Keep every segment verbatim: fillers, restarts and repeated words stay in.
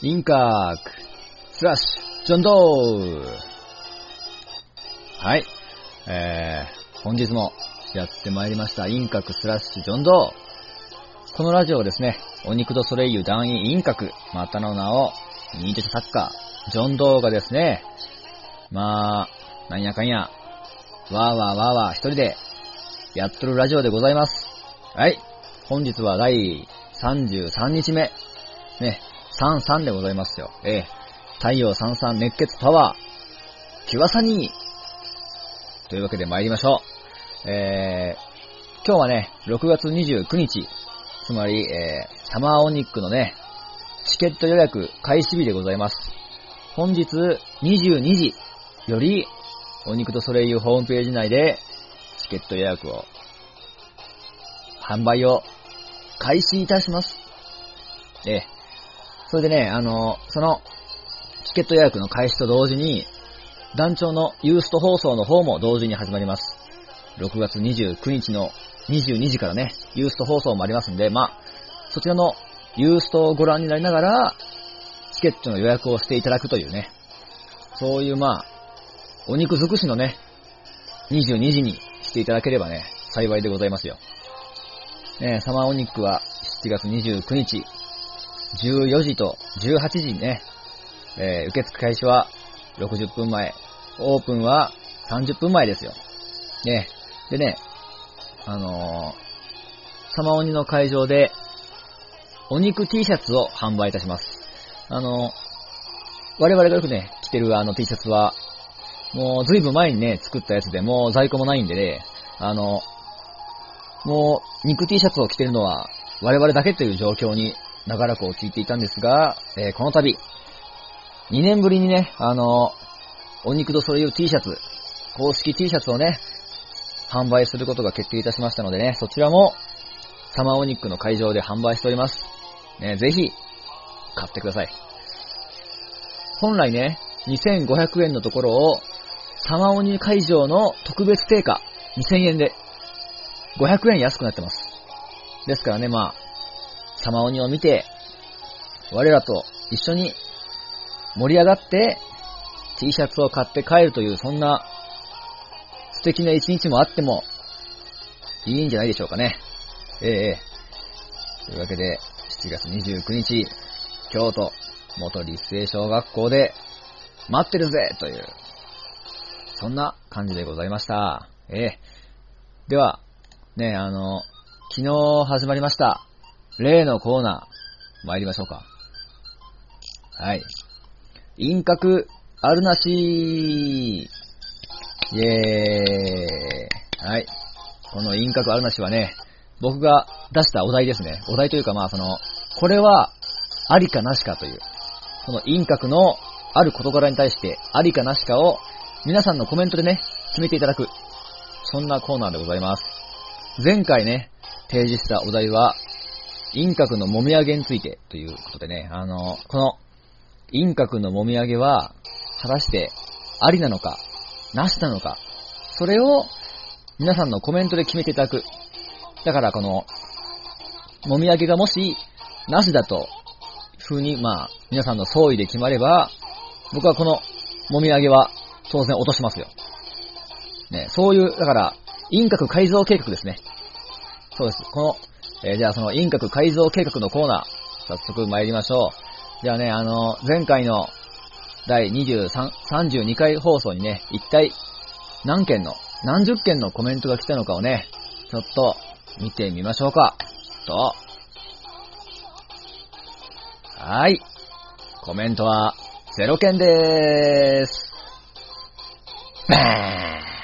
インカーク、スラッシュ、ジョンドー。はい。えー、本日もやってまいりました。インカクスラッシュ、ジョンドー。このラジオはですね、お肉とソレイユ団員インカク、またの名を、ニートサッカー、ジョンドーがですね、まあ、なんやかんや、わーわーわーわー一人でやっとるラジオでございます。はい。本日はだいさんじゅうさんにちめ。ね、さんさんでございますよ。ええ。太陽さんさん熱血パワー、キュアサニー。というわけで参りましょう。えー、今日はね、ろくがつにじゅうくにち、つまり、えー、サマーオニックのね、チケット予約開始日でございます。本日にじゅうにじより、お肉とソレイユホームページ内で、チケット予約を、販売を開始いたします。ええ。それでね、あの、その、チケット予約の開始と同時に、団長のユースト放送の方も同時に始まります。ろくがつにじゅうくにちのにじゅうにじからね、ユースト放送もありますんで、まあ、そちらのユーストをご覧になりながら、チケットの予約をしていただくというね、そういうまあ、お肉尽くしのね、にじゅうにじにしていただければね、幸いでございますよ。ね、サマーオニックはしちがつにじゅうくにち、じゅうよじとじゅうはちじにね、えー、受付開始はろくじゅっぷんまえ、オープンはさんじゅっぷんまえですよ。ね、でね、あのー、サマーオニの会場で、お肉 T シャツを販売いたします。あのー、我々がよくね、着てるあの T シャツは、もうずいぶん前にね、作ったやつでもう在庫もないんでね、あの、もう肉 T シャツを着てるのは我々だけという状況に長らく陥っていたんですが、えー、この度、にねんぶりにね、あの、お肉とソレイユ T シャツ、公式 T シャツをね、販売することが決定いたしましたのでね、そちらもサマーオニックの会場で販売しております。ね、ぜひ、買ってください。本来ね、にせんごひゃくえんのところを、サマーオニ会場の特別定価にせんえんでごひゃくえん安くなってます。ですからね、まあ、サマーオニを見て、我らと一緒に盛り上がって T シャツを買って帰るという、そんな素敵な一日もあってもいいんじゃないでしょうかね。ええええ。というわけで、しちがつにじゅうくにち、京都元立成小学校で待ってるぜという、そんな感じでございました。ええ。では、ね、あの、昨日始まりました、例のコーナー、参りましょうか。はい。インカク、あるなしイェーイ。はい。このインカクあるなしはね、僕が出したお題ですね。お題というかまあその、これは、ありかなしかという、そのインカクのある事柄に対して、ありかなしかを、皆さんのコメントでね、決めていただく、そんなコーナーでございます。前回ね、提示したお題は、インカクのもみあげについてということでね、あの、この、インカクのもみあげは、果たして、ありなのか、なしなのか、それを、皆さんのコメントで決めていただく。だからこの、もみあげがもし、なしだと、風に、まあ、皆さんの総意で決まれば、僕はこの、もみあげは、当然落としますよ。ね、そういう、だから、インカク改造計画ですね。そうです。この、えー、じゃあそのインカク改造計画のコーナー、早速参りましょう。じゃあね、あの、前回のだいにじゅうさん、さんじゅうにかい放送にね、一体何件の、何十件のコメントが来たのかをね、ちょっと見てみましょうか。と。はい。コメントはゼロけんでーす。バーン。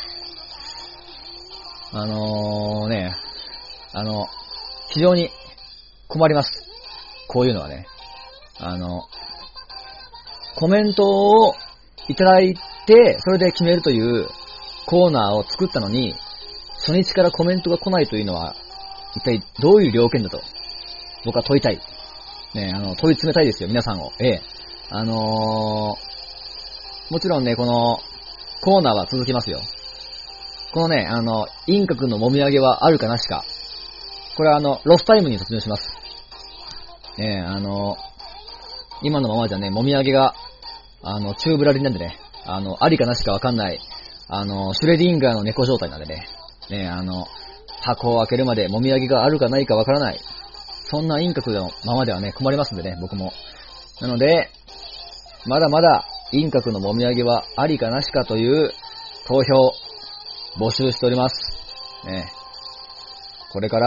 あのーね、あの、非常に困ります。こういうのはね。あの、コメントをいただいて、それで決めるというコーナーを作ったのに、初日からコメントが来ないというのは、一体どういう了見だと、僕は問いたい。ね、あの、問い詰めたいですよ、皆さんを。ええ。あのー、もちろんね、この、コーナーは続きますよ。このね、あの、インカクのもみあげはあるかなしか。これはあの、ロスタイムに突入します。ねえ、あの、 今のままじゃね、もみあげが、あの、チューブラリなんでね、あの、ありかなしかわかんない、あの、シュレディンガーの猫状態なんでね、ね、あの、箱を開けるまでもみあげがあるかないかわからない、そんな陰閣のままではね、困りますんでね、僕も。なので、まだまだ陰閣のもみあげはありかなしかという投票、募集しております。ね、これから、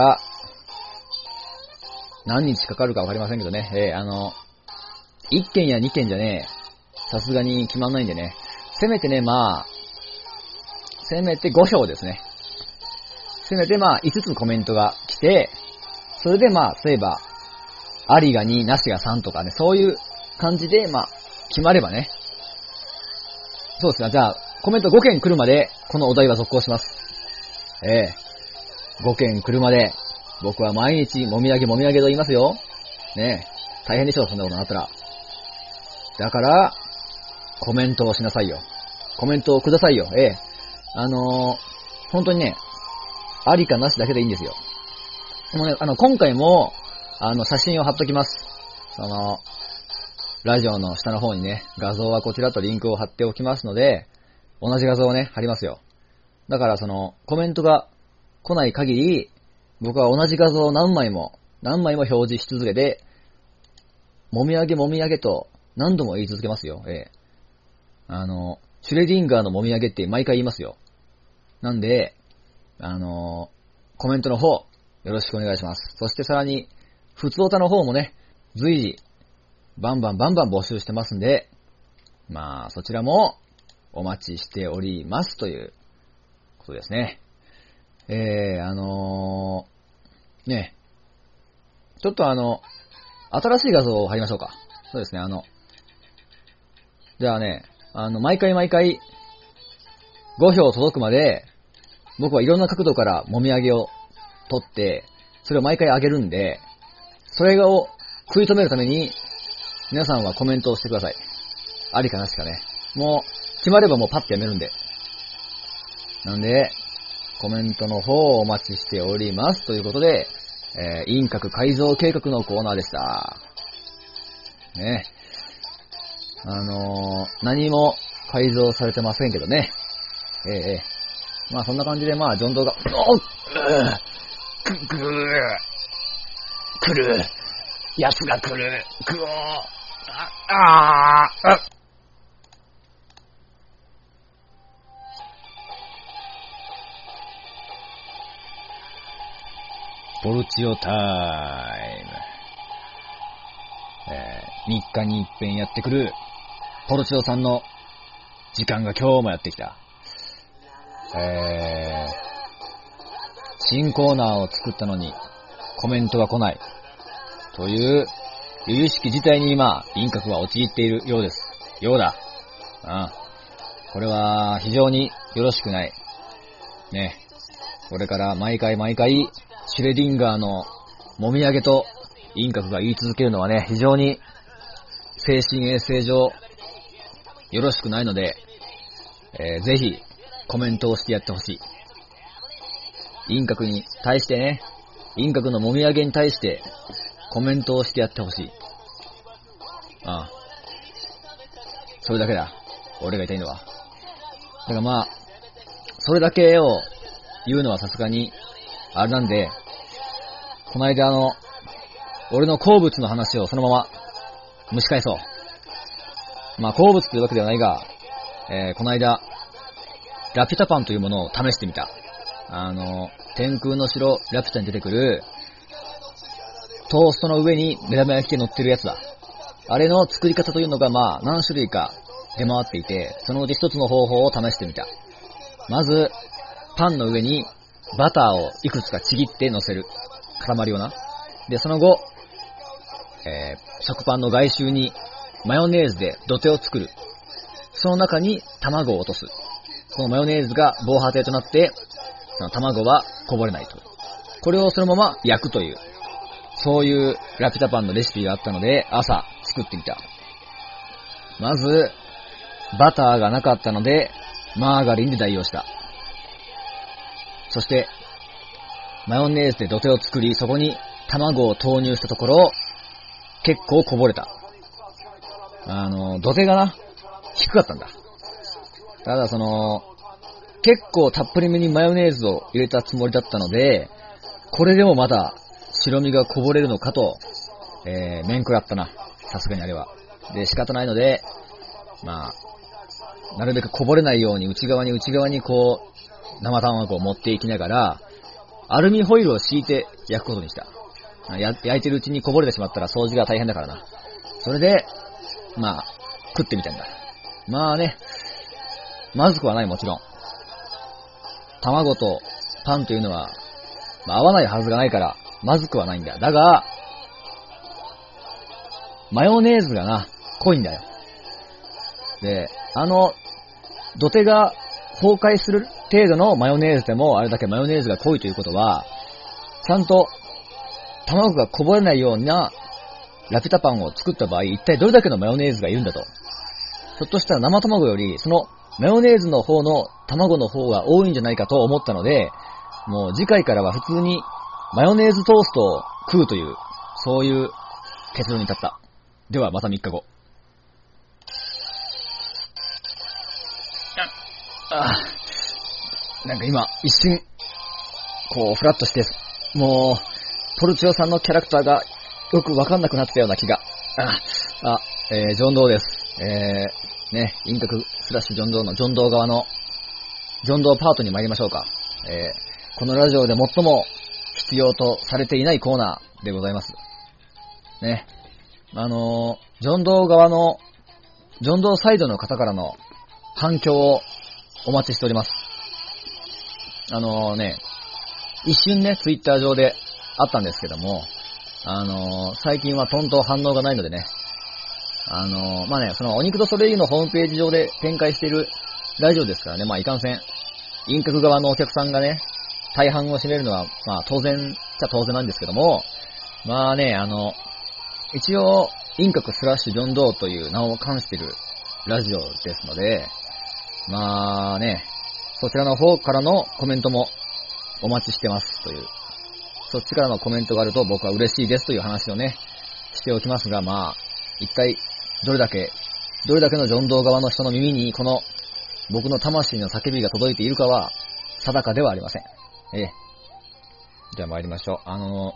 何日かかるかわかりませんけどね、えー、あの、いっけんやにけんじゃね、さすがに決まんないんでね、せめてね、まあ、せめてごひょうですね。せめてまあ、いつつコメントが来て、それでまあ、そういえば、ありがに、なしがさんとかね、そういう感じで、まあ、決まればね。そうですね、じゃあ、コメントごけん来るまで、このお題は続行します。ええー、ごけん来るまで、僕は毎日、もみあげもみあげと言いますよ。ねえ、大変でしょう、そんなことになったら。だから、コメントをしなさいよ。コメントをくださいよ。ええ。あのー、本当にね、ありかなしだけでいいんですよ。もうね、あの、今回も、あの、写真を貼っときます。その、ラジオの下の方にね、画像はこちらとリンクを貼っておきますので、同じ画像をね、貼りますよ。だからその、コメントが来ない限り、僕は同じ画像を何枚も、何枚も表示し続けて、もみあげもみあげと何度も言い続けますよ。ええ。あの、シュレディンガーのもみあげって毎回言いますよ。なんで、あの、コメントの方、よろしくお願いします。そしてさらに、ふつおたの方もね、随時、バンバンバンバン募集してますんで、まあ、そちらも、お待ちしておりますということですね。えー、あのー、ね、ちょっとあの、新しい画像を貼りましょうか。そうですね、あの、じゃあね、あの、毎回毎回、ごひょう届くまで、僕はいろんな角度からもみあげを取って、それを毎回上げるんで、それを食い止めるために、皆さんはコメントをしてください。ありかなしかね。もう、決まればもうパッとやめるんで。なんで、コメントの方をお待ちしております。ということで、えー、陰閣改造計画のコーナーでした。ね。あのー、何も改造されてませんけどね。ええええ。まあそんな感じで、まあ、ジョンドーが、おっ、く、くる、来る、やつが来る、くおー、あ、あー、あ、ポルチオタイム。えー、みっかに一遍やってくる、ポルチオさんの時間が今日もやってきた。えー、新コーナーを作ったのにコメントが来ない。という、由々しき事態に今、陰閣は陥っているようです。ようだ。ああ。これは非常によろしくない。ね。これから毎回毎回、シュレディンガーのもみあげと陰閣が言い続けるのはね、非常に精神衛生上よろしくないので、えー、ぜひコメントをしてやってほしい。陰閣に対してね、陰閣のもみあげに対してコメントをしてやってほしい。ああ。それだけだ。俺が言いたいのは。だからまあ、それだけを言うのはさすがに、あれなんで、この間あの、俺の好物の話をそのまま蒸し返そう。まあ好物というわけではないが、えー、この間、ラピュタパンというものを試してみた。あの、天空の城ラピュタに出てくる、トーストの上に目玉焼きが乗ってるやつだ。あれの作り方というのがまあ何種類か出回っていて、そのうち一つの方法を試してみた。まず、パンの上にバターをいくつかちぎって乗せる。塊をな。で、その後、えー、食パンの外周にマヨネーズで土手を作る。その中に卵を落とす。このマヨネーズが防波堤となって、その卵はこぼれないと。これをそのまま焼くという、そういうラピュタパンのレシピがあったので、朝作ってみた。まず、バターがなかったので、マーガリンで代用した。そして、マヨネーズで土手を作り、そこに卵を投入したところ、結構こぼれた。 あの、土手がな、低かったんだ。ただその、結構たっぷりめにマヨネーズを入れたつもりだったので、これでもまだ白身がこぼれるのかと、えー、面食らったな。さすがにあれは。で、仕方ないので、まあ、なるべくこぼれないように内側に内側にこう、生卵を持っていきながら、アルミホイルを敷いて焼くことにした。や焼いてるうちにこぼれてしまったら掃除が大変だからな。それで、まあ、食ってみたんだ。まあね、まずくはないもちろん。卵とパンというのは、まあ、合わないはずがないから、まずくはないんだ。だが、マヨネーズがな、濃いんだよ。で、あの、土手が崩壊する程度のマヨネーズでも、あれだけマヨネーズが濃いということは、ちゃんと、卵がこぼれないようなラピュタパンを作った場合、一体どれだけのマヨネーズがいるんだと。ひょっとしたら生卵より、そのマヨネーズの方の卵の方が多いんじゃないかと思ったので、もう次回からは普通にマヨネーズトーストを食うという、そういう結論に至った。ではまたみっかご。ああ、なんか今一瞬、こうフラッとして、もう、ポルチオさんのキャラクターがよくわかんなくなったような気が。あ、あ、えー、ジョンドーです。えー、ね、インカクスラッシュジョンドーのジョンドー側の、ジョンドーパートに参りましょうか。えー、このラジオで最も必要とされていないコーナーでございます。ね。あのー、ジョンドー側の、ジョンドーサイドの方からの反響をお待ちしております。あのー、ね、一瞬ね、ツイッター上であったんですけども、あのー、最近はトントン反応がないのでね、あのー、まあね、そのお肉とソレイユのホームページ上で展開しているラジオですからね、まあいかんせん、インカク側のお客さんがね、大半を占めるのは、まあ当然じゃ当然なんですけども、まあね、あの、一応、インカクスラッシュジョンドーという名を冠しているラジオですので、まあね、そちらの方からのコメントもお待ちしてますという、そっちからのコメントがあると僕は嬉しいですという話をね、しておきますが、まあ、一体どれだけ、どれだけのジョンドー側の人の耳にこの僕の魂の叫びが届いているかは定かではありません。ええ。じゃあ参りましょう。あの、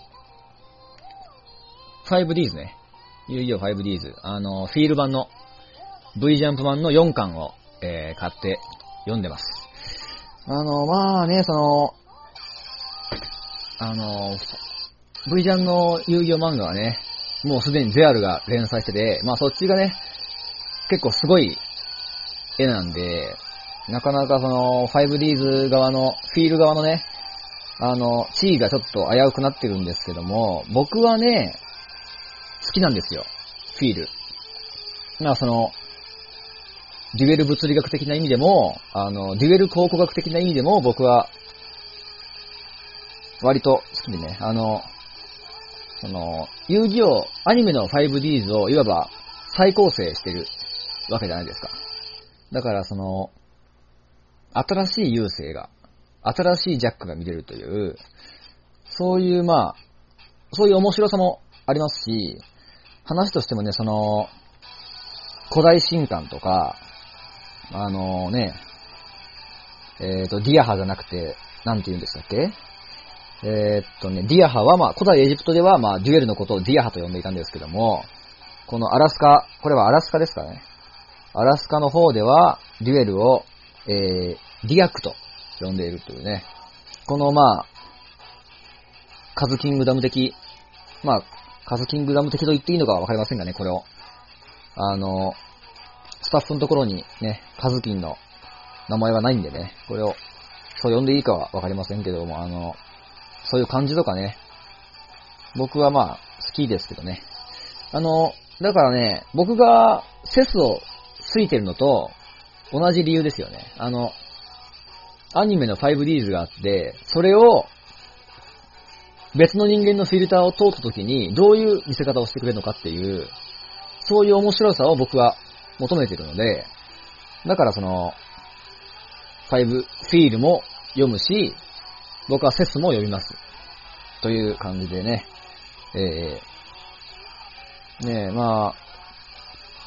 ファイブディーズ ね。遊戯王 ファイブディーズ。あの、フィール版の V ジャンプマンのよんかんを、えー、買って読んでます。あの、まあね、その、あの、V ジャンの遊戯王漫画はね、もうすでにゼアルが連載してて、まあそっちがね、結構すごい絵なんで、なかなかその ファイブディーズ 側の、フィール側のね、あの、地位がちょっと危うくなってるんですけども、僕はね、好きなんですよ。フィール。まあその、デュエル物理学的な意味でも、あの、デュエル考古学的な意味でも僕は、割と好きでね、あの、その、遊戯王、アニメの ファイブディーズ をいわば再構成してるわけじゃないですか。だからその、新しい優勢が、新しいジャックが見れるという、そういうまあ、そういう面白さもありますし、話としてもね、その、古代神官とか、あのね、えっと、ディアハじゃなくて、なんて言うんでしたっけ？えー、っとね、ディアハはまあ、古代エジプトではまあ、デュエルのことをディアハと呼んでいたんですけども、このアラスカ、これはアラスカですかね。アラスカの方では、デュエルを、えー、ディアクと呼んでいるというね。このまあ、カズキングダム的、まあ、カズキングダム的と言っていいのかはわかりませんがね、これを。あの、スタッフのところにね、カズキンの名前はないんでね、これを、そう呼んでいいかはわかりませんけども、あの、そういう感じとかね、僕はまあ、好きですけどね。あの、だからね、僕がセスをついてるのと同じ理由ですよね。あの、アニメの ファイブディーズ があって、それを別の人間のフィルターを通った時にどういう見せ方をしてくれるのかっていう、そういう面白さを僕は求めているので、だからその、ファイブフィールも読むし、僕はセスも読みます。という感じでね。えー、ねえ、まあ、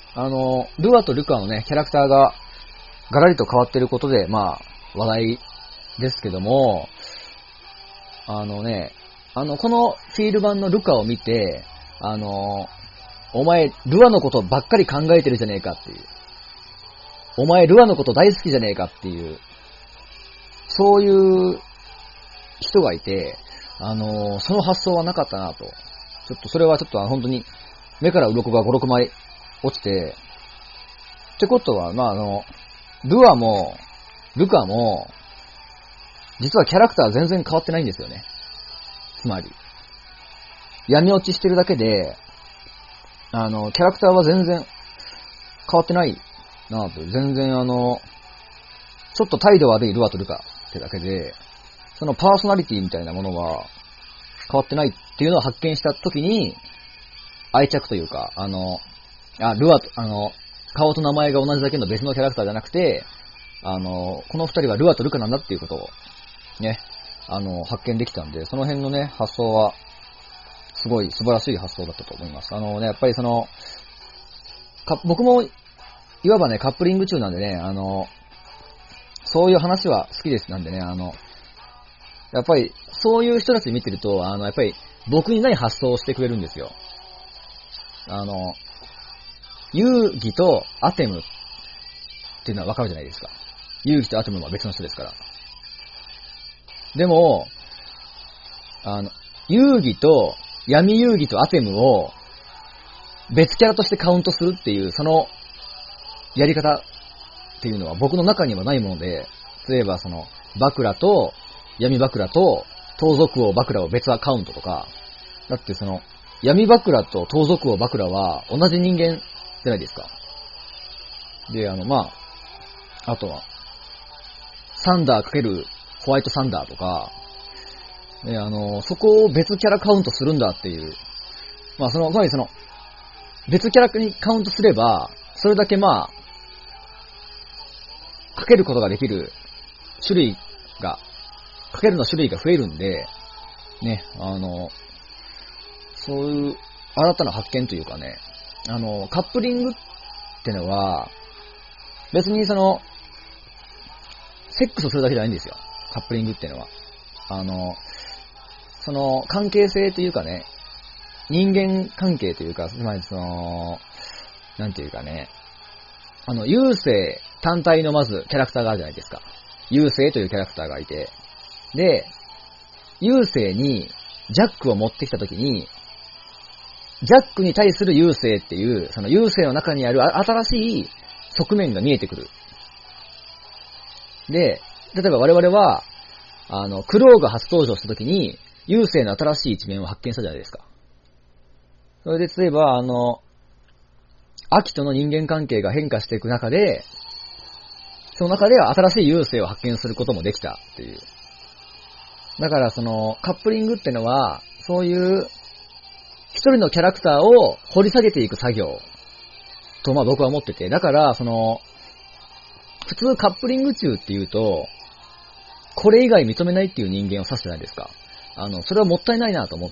あの、ルアとルカのね、キャラクターがガラリと変わってることで、まあ、話題ですけども、あのね、あの、このフィール版のルカを見て、あの、お前、ルアのことばっかり考えてるじゃねえかっていう。お前、ルアのこと大好きじゃねえかっていう、そういう人がいて、あの、その発想はなかったなと。ちょっとそれはちょっと本当に目から鱗がご、ろくまい落ちて、ってことは、まあ、あの、ルアも、ルカも、実はキャラクター全然変わってないんですよね。つまり、闇落ちしてるだけで、あの、キャラクターは全然変わってないなぁと。全然あの、ちょっと態度悪いルアとルカってだけで、そのパーソナリティみたいなものは変わってないっていうのを発見したときに、愛着というか、あの、あ、ルアと、あの、顔と名前が同じだけの別のキャラクターじゃなくて、あの、この二人はルアとルカなんだっていうことを、ね、あの、発見できたんで、その辺のね、発想は、すごい素晴らしい発想だったと思います。あのね、やっぱりその、か僕も、いわばね、カップリング中なんでね、あの、そういう話は好きですなんでね、あの、やっぱり、そういう人たち見てると、あの、やっぱり、僕にない発想をしてくれるんですよ。あの、遊戯とアテムっていうのはわかるじゃないですか。遊戯とアテムは別の人ですから。でも、あの、遊戯と、闇遊戯とアテムを別キャラとしてカウントするっていう、そのやり方っていうのは僕の中にはないもので、例えばその、バクラと闇バクラと盗賊王バクラを別アカウントとか、だってその、闇バクラと盗賊王バクラは同じ人間じゃないですか。で、あの、まあ、あとは、サンダー×ホワイトサンダーとか、ね、あの、そこを別キャラカウントするんだっていう。まあ、その、つまりその、別キャラにカウントすれば、それだけまあ、かけることができる種類が、かけるの種類が増えるんで、ね、あの、そういう新たな発見というかね、あの、カップリングってのは、別にその、セックスするだけじゃないんですよ。カップリングってのは。あの、その関係性というかね、人間関係というか、つまりその、なんていうかね、あの、優勢単体のまずキャラクターがあるじゃないですか。優勢というキャラクターがいて、で、優勢にジャックを持ってきたときに、ジャックに対する優勢っていう、その優勢の中にある新しい側面が見えてくる。で、例えば我々は、あの、クローが初登場したときに、優勢の新しい一面を発見したじゃないですか。それで例えば、あの、アキとの人間関係が変化していく中で、その中では新しい優勢を発見することもできたっていう。だからその、カップリングってのは、そういう一人のキャラクターを掘り下げていく作業とまあ僕は思ってて、だからその、普通カップリング中っていうと、これ以外認めないっていう人間を指すじゃないですか。あの、それはもったいないなと思って、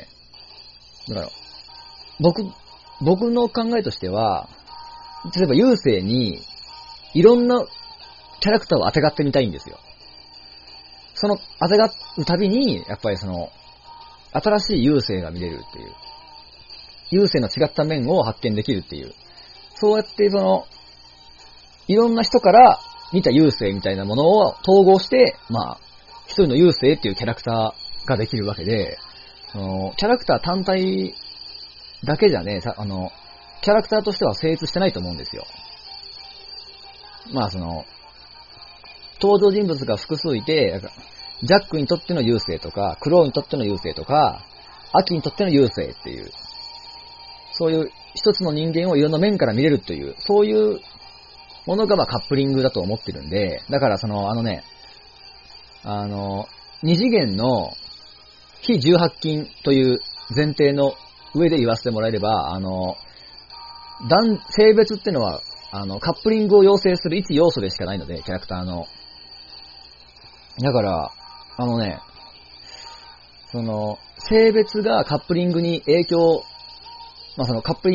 だから、僕、僕の考えとしては、例えば優勢に、いろんなキャラクターを当てがってみたいんですよ。その当てがうたびに、やっぱりその、新しい優勢が見れるっていう。優勢の違った面を発見できるっていう。そうやってその、いろんな人から見た優勢みたいなものを統合して、まあ、一人の優勢っていうキャラクターができるわけで、そのキャラクター単体だけじゃね、あの、キャラクターとしては成立してないと思うんですよ。まあその、登場人物が複数いて、ジャックにとっての優勢とか、クローにとっての優勢とか、アキにとっての優勢っていう、そういう一つの人間をいろんな面から見れるという、そういうものがまあカップリングだと思ってるんで、だからその、あのね、あの、二次元の非重白筋という前提の上で言わせてもらえれば、あの、男、性別ってのは、あの、カップリングを要請する一要素でしかないので、キャラクターの。だから、あのね、その、性別がカップリングに影響、まあそのカップリング、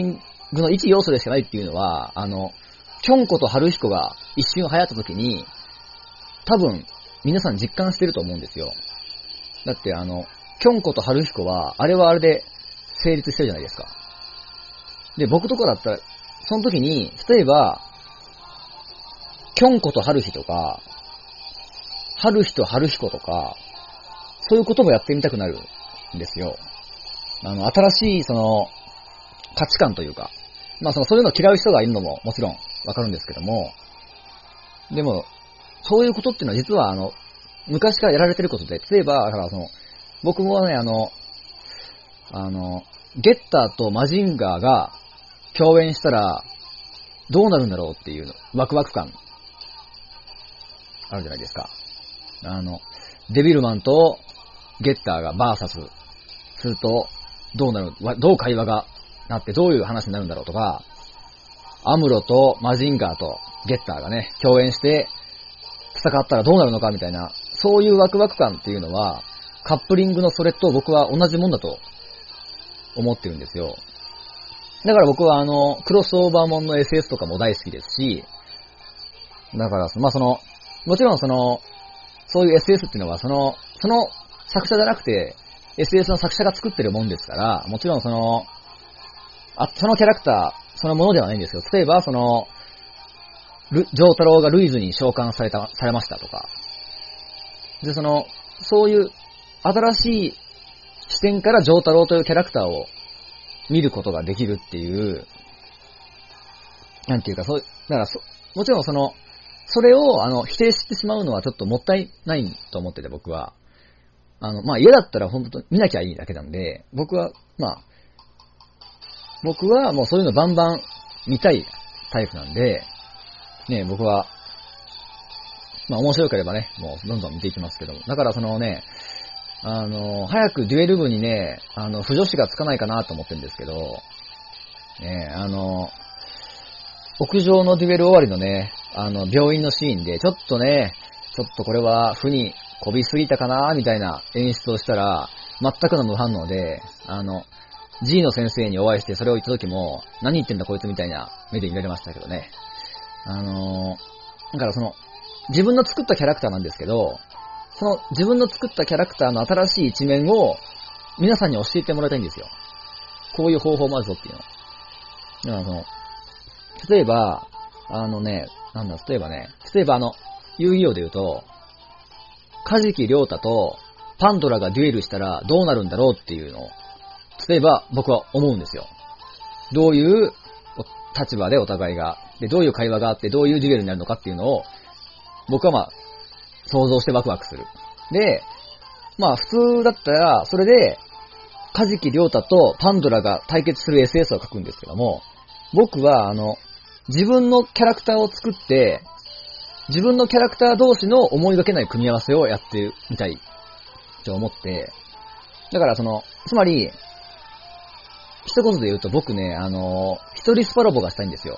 グの一要素でしかないっていうのは、あの、キョンコと春彦が一瞬流行った時に、多分、皆さん実感してると思うんですよ。だってあの、キョンコと春彦は、あれはあれで成立してるじゃないですか。で、僕とかだったら、その時に、例えば、キョンコと春日とか、春日と春彦とか、そういうこともやってみたくなるんですよ。あの、新しいその、価値観というか、まあその、そういうのを嫌う人がいるのももちろんわかるんですけども、でも、そういうことっていうのは実はあの、昔からやられてることで、例えば、だからその、僕もね、あの、あの、ゲッターとマジンガーが共演したら、どうなるんだろうっていうの、ワクワク感、あるじゃないですか。あの、デビルマンとゲッターがバーサスすると、どうなる、どう会話がなってどういう話になるんだろうとか、アムロとマジンガーとゲッターがね、共演して戦ったらどうなるのかみたいな、そういうワクワク感っていうのは、カップリングのそれと僕は同じもんだと思ってるんですよ。だから僕はあの、クロスオーバーもんの エスエス とかも大好きですし、だから、まあその、もちろんその、そういう エスエス っていうのはその、その作者じゃなくて、エスエス の作者が作ってるもんですから、もちろんその、あ、そのキャラクター、そのものではないんですよ。例えばその、ル、ジョー太郎がルイズに召喚された、されましたとか。で、その、そういう新しい視点からジョー太郎というキャラクターを見ることができるっていう、なんていうか、そう、だからそ、もちろんその、それを、あの、否定してしまうのはちょっともったいないと思ってて、僕は。あの、まあ、嫌だったら本当見なきゃいいだけなんで、僕は、まあ、僕はもうそういうのバンバン見たいタイプなんで、ね、僕は、まあ面白ければね、もうどんどん見ていきますけども。だからそのね、あの、早くデュエル部にね、あの、不女子がつかないかなと思ってるんですけど、ね、あの、屋上のデュエル終わりのね、あの、病院のシーンで、ちょっとね、ちょっとこれは負にこびすぎたかなみたいな演出をしたら、全くの無反応で、あの、G の先生にお会いしてそれを言った時も、何言ってんだこいつみたいな目で見られましたけどね。あのー、だからその、自分の作ったキャラクターなんですけど、その自分の作ったキャラクターの新しい一面を皆さんに教えてもらいたいんですよ。こういう方法もあるぞっていうの。だからその、例えば、あのね、なんだ、例えばね、例えばあの、遊戯王で言うと、カジキリョウタとパンドラがデュエルしたらどうなるんだろうっていうのを、例えば僕は思うんですよ。どういう立場でお互いが、で、どういう会話があってどういうデュエルになるのかっていうのを、僕はまあ、想像してワクワクする。で、まあ普通だったら、それで、カジキリョウタとパンドラが対決する エスエス を書くんですけども、僕はあの、自分のキャラクターを作って、自分のキャラクター同士の思いがけない組み合わせをやってみたいと思って、だからその、つまり、一言で言うと僕ね、あの、一人スパロボがしたいんですよ。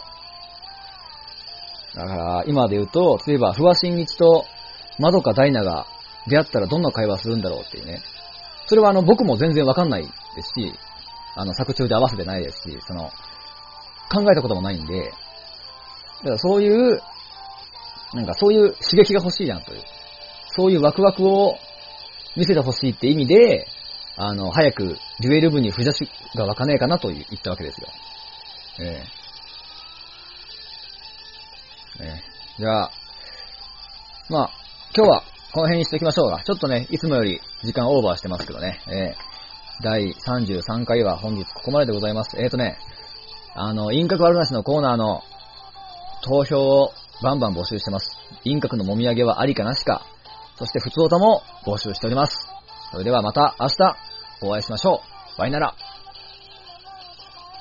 だから、今で言うと、例えば、不破新一とまどかダイナが出会ったらどんな会話するんだろうっていうね。それはあの、僕も全然わかんないですし、あの、作中で合わせてないですし、その、考えたこともないんで、だからそういう、なんかそういう刺激が欲しいなという、そういうワクワクを見せて欲しいって意味で、あの、早くデュエル部に不女子が湧かねえかなと言ったわけですよ。ええええじゃあ、まあ、今日はこの辺にしておきましょうか。ちょっとね、いつもより時間オーバーしてますけどね。ええだいさんじゅうさんかいは本日ここまででございます。えーとね、あの、陰角悪なしのコーナーの投票をバンバン募集してます。陰角のもみあげはありかなしか、そして普通歌も募集しております。それではまた明日お会いしましょう。バイなら。